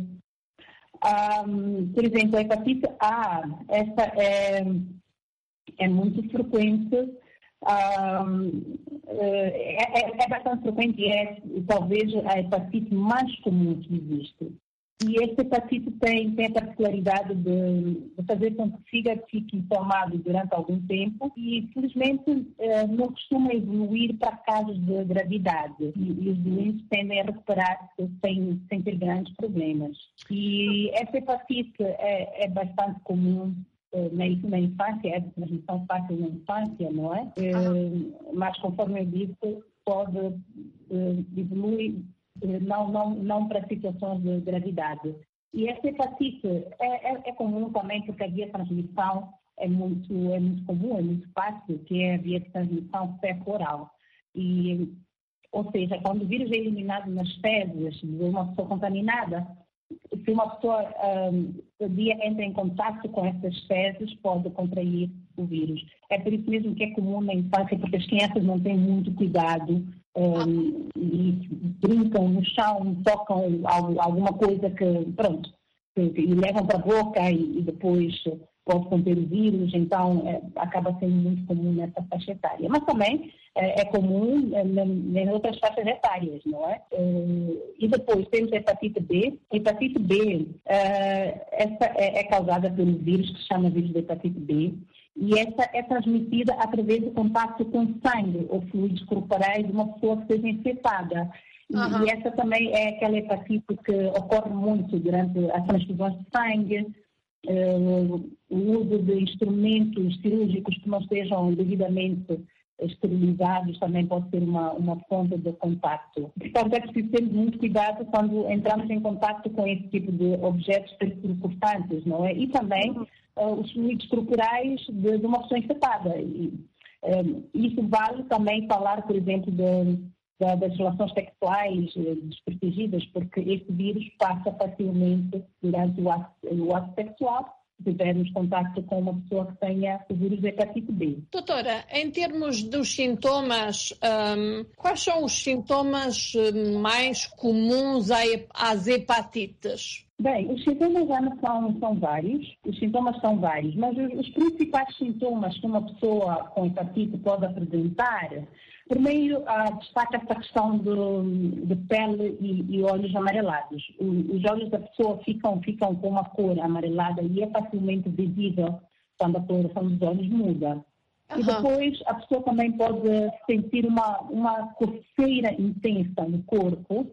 por exemplo, a hepatite A, essa é muito frequente, é bastante frequente e é talvez a hepatite mais comum que existe. E esta hepatite tem a particularidade de fazer com que o fígado fique inflamado durante algum tempo e, felizmente, não costuma evoluir para casos de gravidade. E os doentes tendem a recuperar-se sem ter grandes problemas. E esta hepatite é bastante comum na infância, é de transmissão fácil na infância, não é? Mas, conforme eu disse, pode evoluir não para situações de gravidade. E essa hepatite é comum também porque a via de transmissão é muito comum, é muito fácil, que é a via de transmissão fecal-oral. Ou seja, quando o vírus é eliminado nas fezes de uma pessoa contaminada, se uma pessoa entra em contato com essas fezes, pode contrair o vírus. É por isso mesmo que é comum na infância, porque as crianças não têm muito cuidado e brincam no chão, tocam alguma coisa e levam para a boca e depois pode conter o vírus, então acaba sendo muito comum nessa faixa etária. Mas também é comum em outras faixas etárias, não é? E depois temos a hepatite B. A hepatite B essa é causada pelo vírus que se chama vírus da hepatite B. E essa é transmitida através do contato com sangue ou fluidos corporais de uma pessoa que seja infectada. E essa também é aquela hepatite que ocorre muito durante as transfusões de sangue, o uso de instrumentos cirúrgicos que não estejam devidamente esterilizados também pode ser uma fonte de contato. Portanto, é preciso ter muito cuidado quando entramos em contato com esse tipo de objetos cortantes, não é? E também os fluidos corporais de uma pessoa infectada. Isso vale também falar, por exemplo, das relações sexuais desprotegidas, porque este vírus passa facilmente durante o ato sexual, se tivermos contato com uma pessoa que tenha o vírus da hepatite B. Doutora, em termos dos sintomas, quais são os sintomas mais comuns às hepatites? Bem, os sintomas são vários, mas os principais sintomas que uma pessoa com hepatite pode apresentar, primeiro destaca essa questão de pele e olhos amarelados. Os olhos da pessoa ficam com uma cor amarelada e é facilmente visível quando a coloração dos olhos muda. E depois a pessoa também pode sentir uma coceira intensa no corpo,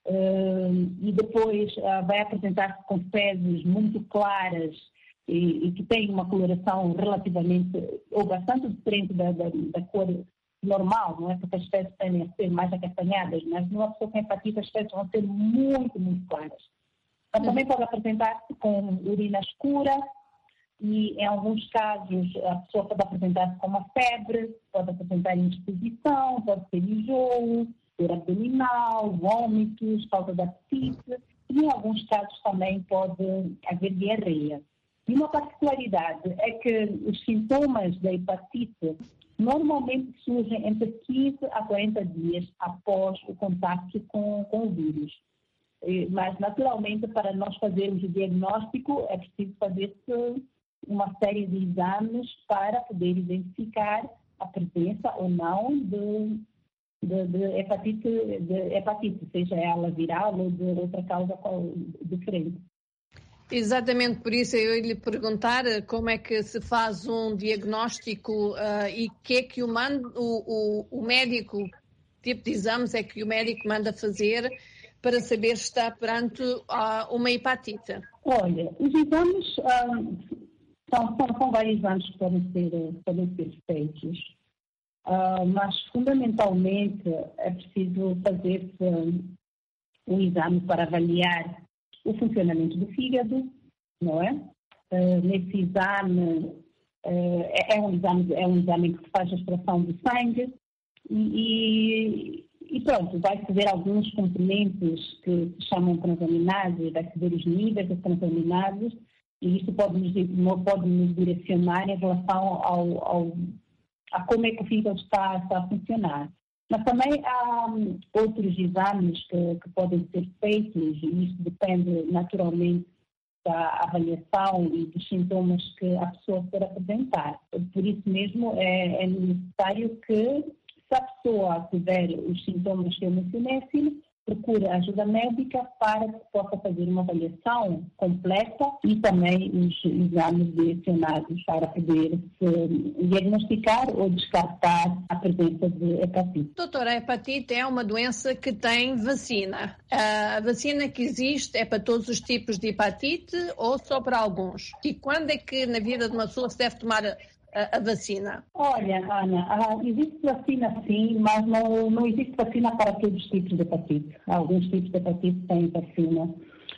e depois vai apresentar-se com fezes muito claras e que têm uma coloração relativamente ou bastante diferente da cor normal, não é? Porque as fezes tendem a ser mais acastanhadas, mas numa pessoa com hepatite as fezes vão ser muito, muito claras. Mas também pode apresentar-se com urina escura e em alguns casos a pessoa pode apresentar-se com uma febre, pode apresentar indisposição, pode ter enjoo, dor abdominal, vômitos, falta de apetite e em alguns casos também pode haver diarreia. E uma particularidade é que os sintomas da hepatite normalmente surgem entre 15 a 40 dias após o contato com o vírus. Mas, naturalmente, para nós fazermos o diagnóstico, é preciso fazer-se uma série de exames para poder identificar a presença ou não de hepatite, seja ela viral ou de outra causa diferente. Exatamente por isso eu ia lhe perguntar como é que se faz um diagnóstico e o que é que o médico, tipo de exames é que o médico manda fazer para saber se está perante uma hepatite? Olha, os exames são vários exames que podem ser feitos. Mas, fundamentalmente, é preciso fazer-se um exame para avaliar o funcionamento do fígado, não é? Nesse exame, é um exame em que se faz a extração de sangue E pronto, vai-se ver alguns componentes que se chamam transaminases, vai-se ver os níveis de transaminases, e isso pode nos direcionar em relação a como é que o fígado está a funcionar. Mas também há outros exames que podem ser feitos, e isso depende naturalmente da avaliação e dos sintomas que a pessoa for apresentar. Por isso mesmo é necessário que, se a pessoa tiver os sintomas que eu mencionei acima, procure ajuda médica para que possa fazer uma avaliação completa e também os exames direcionados para poder diagnosticar ou descartar a presença de hepatite. Doutora, a hepatite é uma doença que tem vacina. A vacina que existe é para todos os tipos de hepatite ou só para alguns? E quando é que na vida de uma pessoa se deve tomar a vacina? Olha, Ana, existe vacina sim, mas não existe vacina para todos os tipos de hepatite. Alguns tipos de hepatite têm vacina.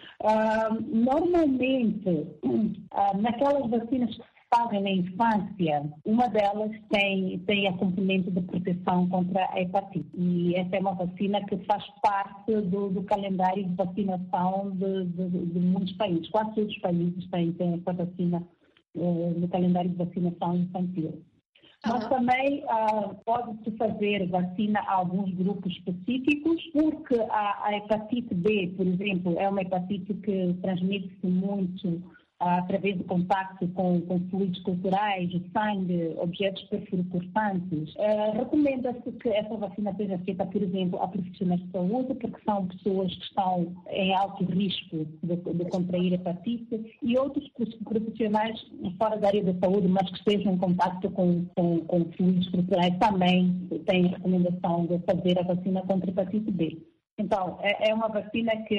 Normalmente, naquelas vacinas que se fazem na infância, uma delas tem a componente de proteção contra a hepatite. E essa é uma vacina que faz parte do calendário de vacinação de muitos países. Quase todos os países têm essa vacina no calendário de vacinação infantil. Mas também pode-se fazer vacina a alguns grupos específicos, porque a hepatite B, por exemplo, é uma hepatite que transmite-se muito através de contacto com fluidos corporais, sangue, objetos perfurcortantes. Recomenda-se que essa vacina seja feita, por exemplo, a profissionais de saúde, porque são pessoas que estão em alto risco de contrair hepatite, e outros profissionais fora da área da saúde, mas que estejam em contacto com fluidos corporais, também têm a recomendação de fazer a vacina contra a hepatite B. Então, é uma vacina que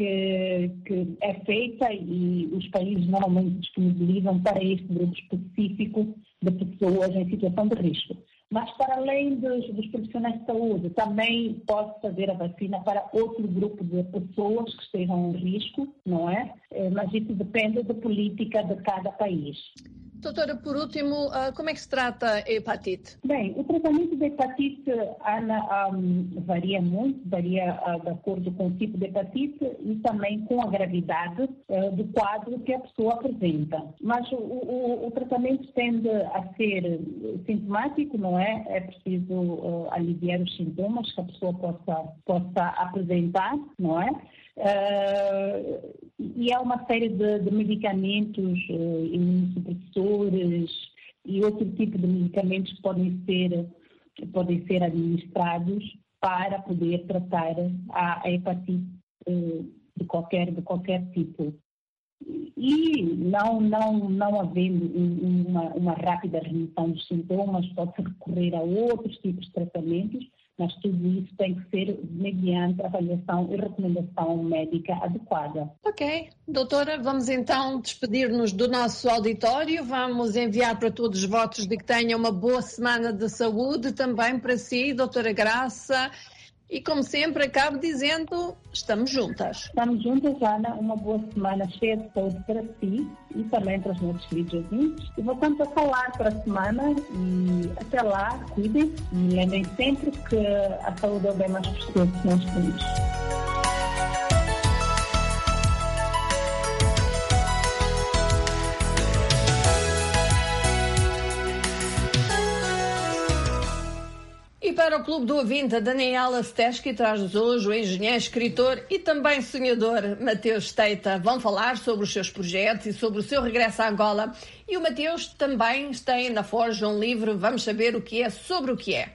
é feita e os países normalmente disponibilizam para este grupo específico de pessoas em situação de risco. Mas, para além dos profissionais de saúde, também pode fazer a vacina para outro grupo de pessoas que estejam em risco, não é? Mas isso depende da política de cada país. Doutora, por último, como é que se trata a hepatite? Bem, o tratamento da hepatite, Ana, varia muito, varia de acordo com o tipo de hepatite e também com a gravidade do quadro que a pessoa apresenta. Mas o tratamento tende a ser sintomático, não é? É preciso aliviar os sintomas que a pessoa possa apresentar, não é? E há uma série de medicamentos, imunossupressores e outro tipo de medicamentos que podem ser administrados para poder tratar a hepatite de qualquer tipo. E não havendo uma rápida remissão dos sintomas, pode-se recorrer a outros tipos de tratamentos, mas tudo isso tem que ser mediante avaliação e recomendação médica adequada. Ok. Doutora, vamos então despedir-nos do nosso auditório. Vamos enviar para todos os votos de que tenham uma boa semana de saúde também para si, doutora Graça. E, como sempre, acabo dizendo, estamos juntas. Estamos juntas, Ana. Uma boa semana cheia de saúde para si e também para os nossos queridos ouvintes. E voltamos a falar para a semana e até lá, cuidem e lembrem sempre que a saúde é o bem mais precioso que nós temos. E para o Clube do Ouvinte, a Daniela Steski traz-nos hoje o engenheiro, escritor e também sonhador Mateus Esteita. Vão falar sobre os seus projetos e sobre o seu regresso à Angola. E o Mateus também tem na forja um livro. Vamos saber o que é sobre o que é.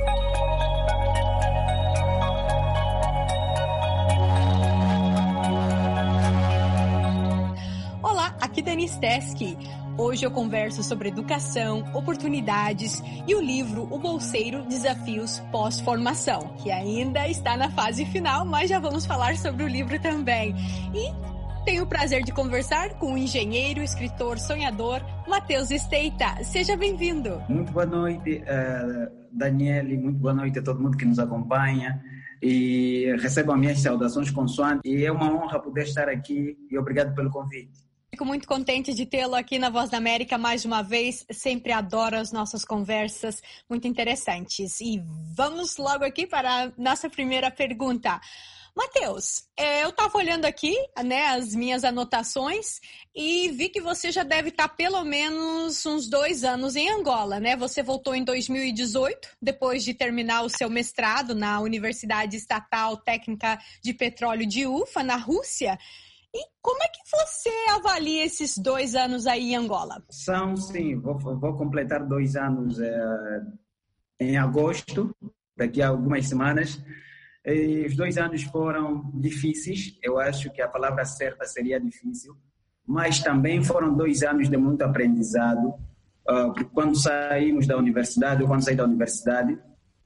Olá, aqui Dani Steski. Hoje eu converso sobre educação, oportunidades e o livro O Bolseiro, Desafios Pós-Formação, que ainda está na fase final, mas já vamos falar sobre o livro também. E tenho o prazer de conversar com o engenheiro, escritor, sonhador, Mateus Esteita. Seja bem-vindo. Muito boa noite, Daniele, muito boa noite a todo mundo que nos acompanha. E recebam minhas saudações consoantes. E é uma honra poder estar aqui e obrigado pelo convite. Fico muito contente de tê-lo aqui na Voz da América mais uma vez. Sempre adoro as nossas conversas, muito interessantes. E vamos logo aqui para a nossa primeira pergunta. Matheus, eu estava olhando aqui, né, as minhas anotações e vi que você já deve estar pelo menos uns 2 anos em Angola, né? Você voltou em 2018, depois de terminar o seu mestrado na Universidade Estatal Técnica de Petróleo de Ufa, na Rússia. E como é que você avalia esses 2 anos aí em Angola? Sim, vou completar 2 anos em agosto, daqui a algumas semanas. E os 2 anos foram difíceis, eu acho que a palavra certa seria difícil, mas também foram 2 anos de muito aprendizado. Porque quando saímos da universidade, ou quando saí da universidade,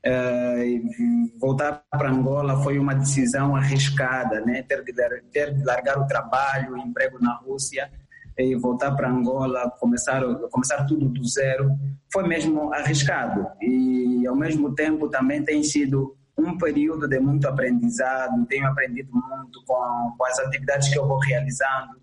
voltar para Angola foi uma decisão arriscada, né? Ter de largar o trabalho, o emprego na Rússia e voltar para Angola, começar tudo do zero, foi mesmo arriscado. E ao mesmo tempo também tem sido um período de muito aprendizado. Tenho aprendido muito com as atividades que eu vou realizando,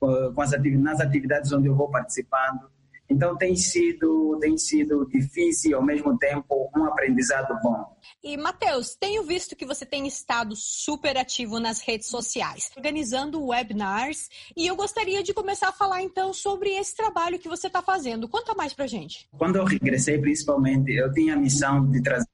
nas atividades onde eu vou participando. Então tem sido difícil e ao mesmo tempo um aprendizado bom. E Matheus, tenho visto que você tem estado super ativo nas redes sociais, organizando webinars, e eu gostaria de começar a falar então sobre esse trabalho que você está fazendo. Conta mais pra gente. Quando eu regressei, principalmente, eu tinha a missão de trazer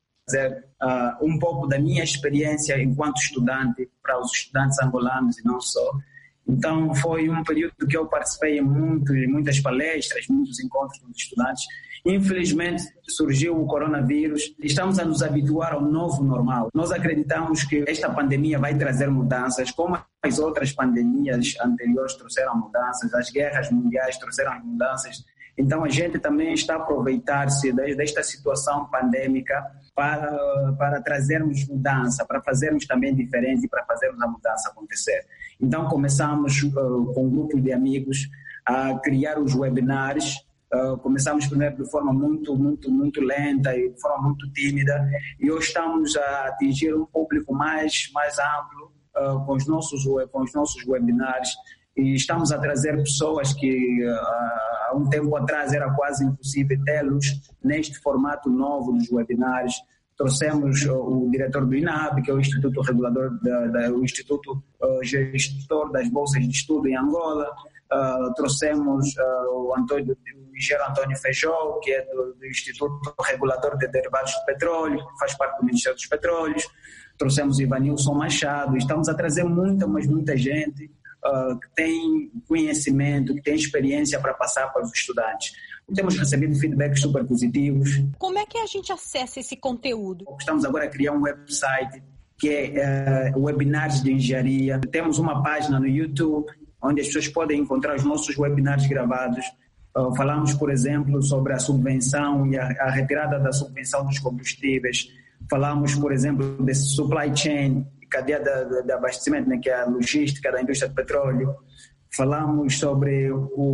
um pouco da minha experiência enquanto estudante para os estudantes angolanos e não só. Então foi um período que eu participei em muitas palestras, muitos encontros com os estudantes. Infelizmente surgiu o coronavírus, estamos a nos habituar ao novo normal. Nós acreditamos que esta pandemia vai trazer mudanças, como as outras pandemias anteriores trouxeram mudanças, as guerras mundiais trouxeram mudanças. Então a gente também está a aproveitar-se desta situação pandêmica para trazermos mudança, para fazermos também diferente, para fazermos a mudança acontecer. Então começamos com um grupo de amigos a criar os webinars. Começamos primeiro de forma muito lenta e de forma muito tímida, e hoje estamos a atingir um público mais amplo com os nossos webinars. E estamos a trazer pessoas que há um tempo atrás era quase impossível tê-los neste formato novo dos webinars. Trouxemos o diretor do INAB, que é o Instituto Regulador, o Instituto Gestor das Bolsas de Estudo em Angola. Trouxemos o engenheiro Antônio Feijó, que é do Instituto Regulador de Derivados de Petróleo, que faz parte do Ministério dos Petróleos. Trouxemos Ivanilson Machado. Estamos a trazer muita gente que tem conhecimento, que tem experiência para passar para os estudantes. Temos recebido feedbacks super positivos. Como é que a gente acessa esse conteúdo? Estamos agora a criar um website que é Webinars de Engenharia. Temos uma página no YouTube onde as pessoas podem encontrar os nossos webinars gravados. Falamos, por exemplo, sobre a subvenção e a retirada da subvenção dos combustíveis. Falamos, por exemplo, de supply chain, cadeia de abastecimento, né, que é a logística da indústria de petróleo. Falamos sobre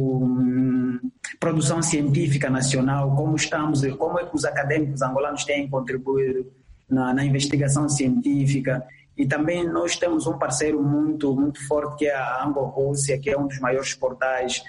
produção científica nacional, como é que os acadêmicos angolanos têm contribuído na investigação científica. E também nós temos um parceiro muito forte, que é a Anglo-Rússia, que é um dos maiores portais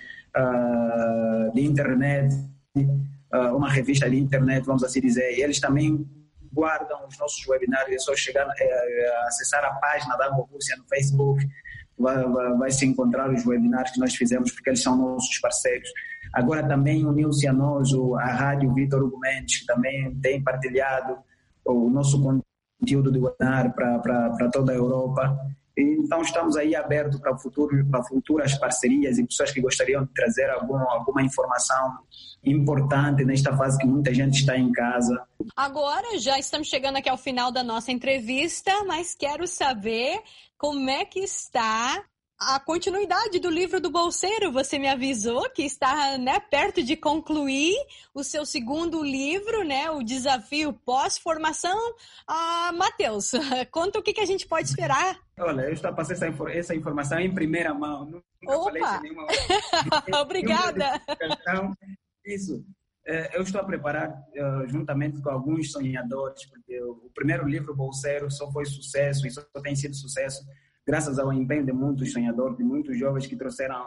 de internet, uma revista de internet, vamos assim dizer. E eles também guardam os nossos webinários. É só chegar a acessar a página da Anglo-Rússia no Facebook, vai se encontrar os webinários que nós fizemos, porque eles são nossos parceiros. Agora também uniu-se a nós a Rádio Vitor Hugo Mendes, que também tem partilhado o nosso conteúdo de webinar para toda a Europa. Então estamos aí abertos para futuras parcerias e pessoas que gostariam de trazer alguma informação importante nesta fase que muita gente está em casa. Agora já estamos chegando aqui ao final da nossa entrevista, mas quero saber como é que está a continuidade do livro do Bolseiro. Você me avisou que está, né, perto de concluir o seu segundo livro, né, o Desafio Pós-Formação. Matheus, conta o que a gente pode esperar. Olha, eu estou a passar essa informação em primeira mão. Nunca falei sem nenhuma... Obrigada. Isso. Eu estou a preparar juntamente com alguns sonhadores, porque o primeiro livro, Bolseiro, só foi sucesso e só tem sido sucesso graças ao empenho de muitos sonhadores, de muitos jovens que trouxeram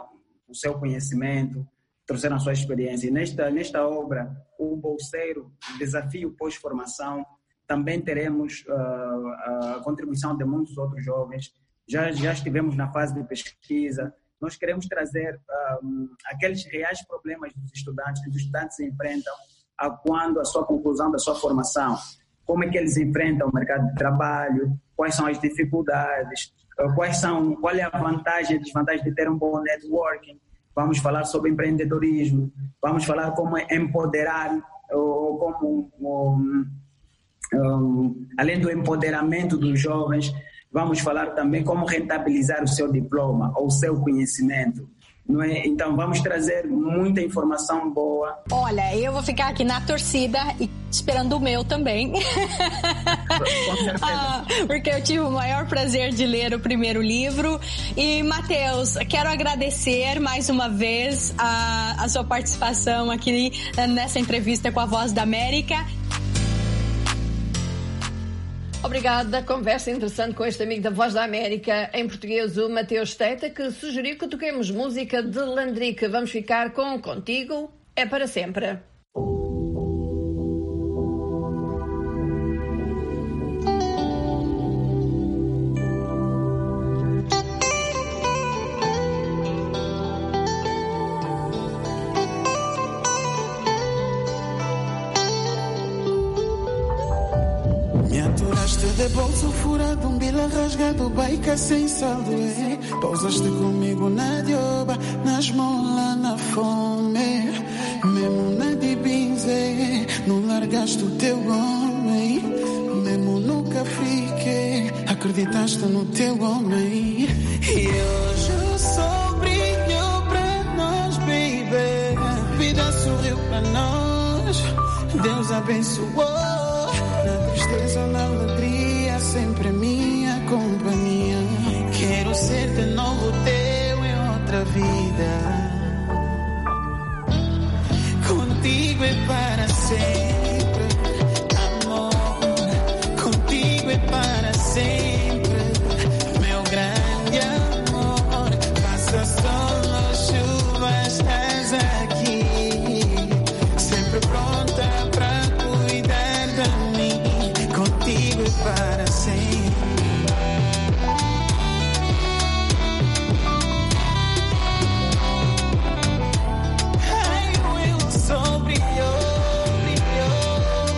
o seu conhecimento, trouxeram a sua experiência. E nesta obra, o bolseiro, desafio pós-formação, também teremos a contribuição de muitos outros jovens. Já estivemos na fase de pesquisa. Nós queremos trazer aqueles reais problemas dos estudantes, que os estudantes se enfrentam quando a sua conclusão da sua formação. Como é que eles enfrentam o mercado de trabalho, quais são as dificuldades, qual é a vantagem e desvantagem de ter um bom networking. Vamos falar sobre empreendedorismo, vamos falar como empoderar, ou como, além do empoderamento dos jovens, vamos falar também como rentabilizar o seu diploma ou o seu conhecimento. Não é? Então vamos trazer muita informação boa. Olha, eu vou ficar aqui na torcida e esperando o meu também. Com certeza. Porque eu tive o maior prazer de ler o primeiro livro. E, Matheus, quero agradecer mais uma vez a sua participação aqui nessa entrevista com a Voz da América. Obrigada. Conversa interessante com este amigo da Voz da América, em português, o Matheus Teita, que sugeriu que toquemos música de Landrick. Vamos ficar com Contigo é para sempre. De bolso furado, bila rasgado, baica sem saldo, Pousaste comigo na dioba, na esmola, na fome. Mesmo na de benze, não largaste o teu homem. Mesmo nunca fiquei, acreditaste no teu homem. E hoje o sol brilhou pra nós, baby. A vida sorriu pra nós, Deus abençoou. Na tristeza, na alegria, sempre minha companhia. Quero ser de novo teu em outra vida. Contigo é para sempre, amor. Contigo é para sempre, meu grande amor. Passa sol ou chuva, estás aqui, sempre pronta para cuidar de mim. Contigo é para sempre. Ai, o sol brilhou, brilhou.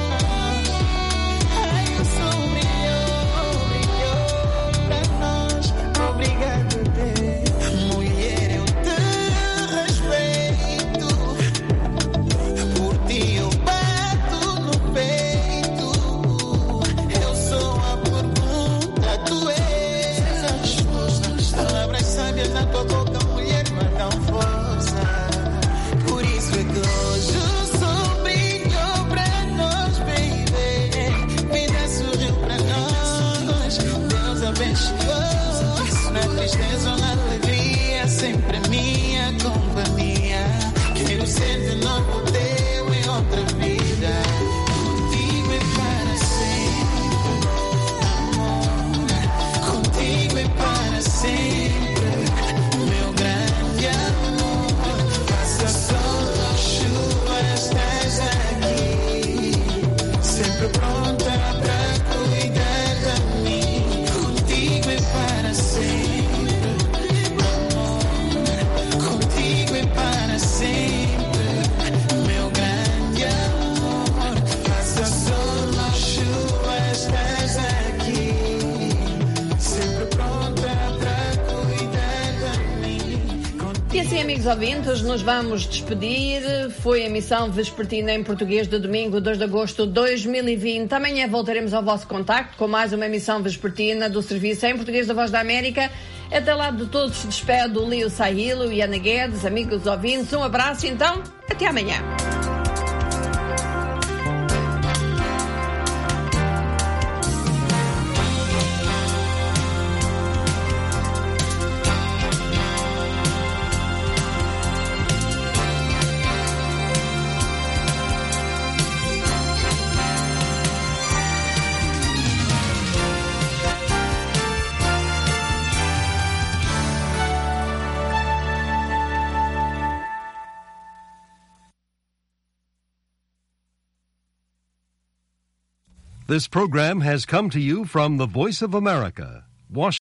Ai, o sol brilhou, brilhou pra nós. Obrigado, Deus. Mulher, eu te respeito. Por ti eu bato no peito. Eu sou a pergunta, tu és a resposta. Palavras sábias na tua boca, mulher, mas dão força. Por isso é que hoje o sol brilhou pra nós, baby. Vida sorriu pra nós, Deus abençoou. Na tristeza ou na alegria, sempre minha companhia. Quero ser de novo teu em outra vida. Contigo é para sempre, amor. Contigo é para sempre, meu grande amor. Faça sol ou chuva, estás aqui, sempre pronta para cuidar de mim. Contigo é para sempre, amor. Contigo é para sempre, meu grande amor. Faça sol ou chuva, estás aqui, sempre pronta para cuidar de mim. E assim, amigos ouvintes, nos vamos despedir. Foi a emissão vespertina em português de domingo, 2 de agosto de 2020. Amanhã voltaremos ao vosso contacto com mais uma emissão vespertina do Serviço em Português da Voz da América. Até lá de todos se despede o Leo Sahilo e Ana Guedes, amigos ouvintes. Um abraço, então, até amanhã. This program has come to you from the Voice of America, Washington.